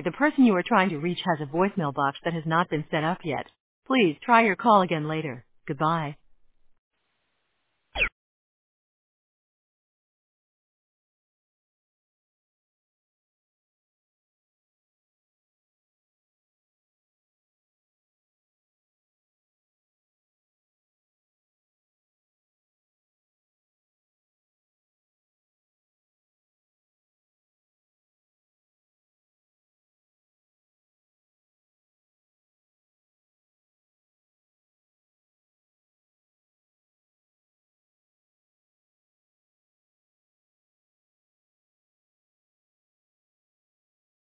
the person you are trying to reach has a voicemail box that has not been set up yet. Please try your call again later. Goodbye.